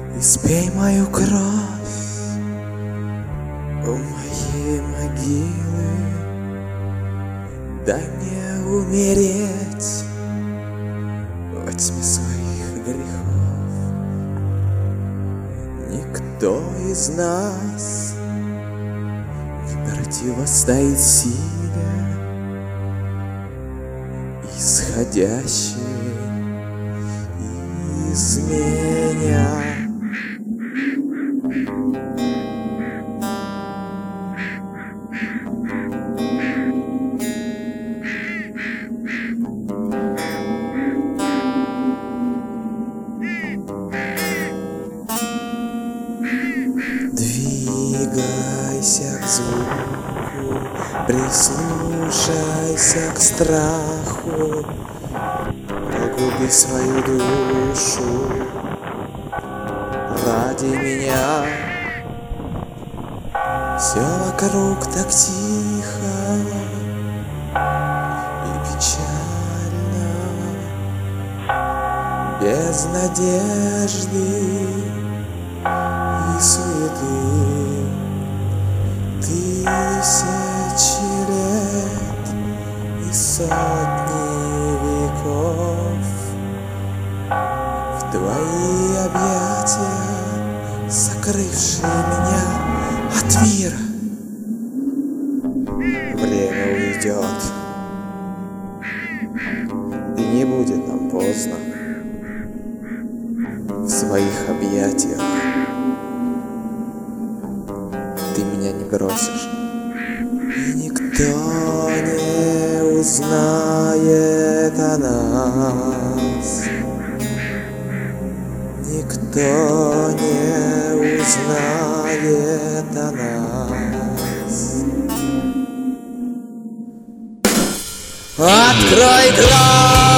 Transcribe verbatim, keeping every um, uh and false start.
Испей мою кровь у моей могилы, дай мне умереть во тьме своих грехов. Никто из нас не противостоит силе, исходящей из меня. Двигайся к звуку, прислушайся к страху, погуби свою душу ради меня. Все вокруг так тихо и печально, без надежды и суеты. Тысячи лет и сотни веков в твои объятия, сокрывшие меня от мира. Время уйдет, и не будет нам поздно в своих объятиях. Ты меня не бросишь, и никто не узнает о нас. Никто не узнает о нас. Открой глаза!